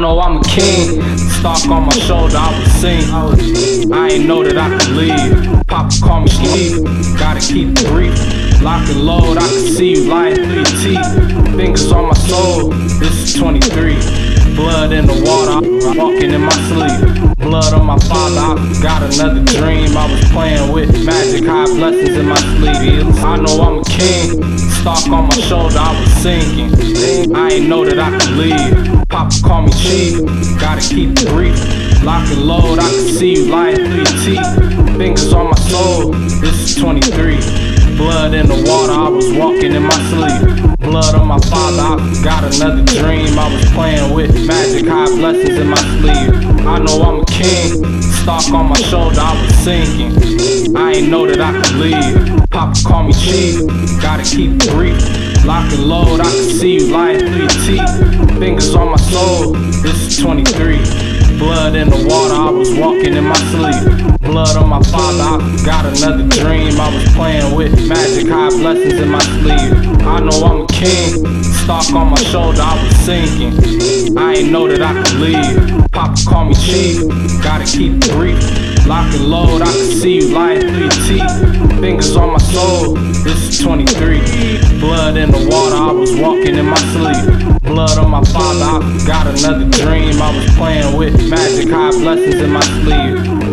know I'm a king. Stock on my shoulder, I was sing. I ain't know that I could leave. Papa call me Steve. Gotta keep it brief. Lock and load, I can see you lying through your teeth. Fingers on my soul, this is 23. Blood in the water, I'm walking in my sleep. Blood on my father, I got another dream. I was playing with magic, high blessings in my sleeve. I know I'm a king. Stock on my shoulder, I was sinking. I ain't know that I could leave. Papa call me Chief. Gotta keep it brief. Lock and load, I can see you lying through your teeth. Fingers on my soul, this is 23. Blood in the water, I was walking in my sleep. Blood on my father, I got another dream. I was playing with magic, high blessings in my sleeve. I know I'm a king. Stock on my shoulder, I was sinking. I ain't know that I could leave. Papa call me Chief. Gotta keep it brief. Lock and load, I can see you lying through your teeth. Fingers on my soul, this is 23. Blood in the water, I was walking in my sleep. Blood on my father, I got another dream. I was playing with magic, high blessings in my sleeve. I know I'm a king. Stock on my shoulder, I was sinking. I ain't know that I could leave. Papa call me Chief. Gotta keep it brief. Lock and load, I can see you lying through your teeth. Fingers on my soul, this is 23. Blood in the water, I was walking in my sleep. Blood on my father, I got another dream. I was playing with magic, high blessings in my sleeve.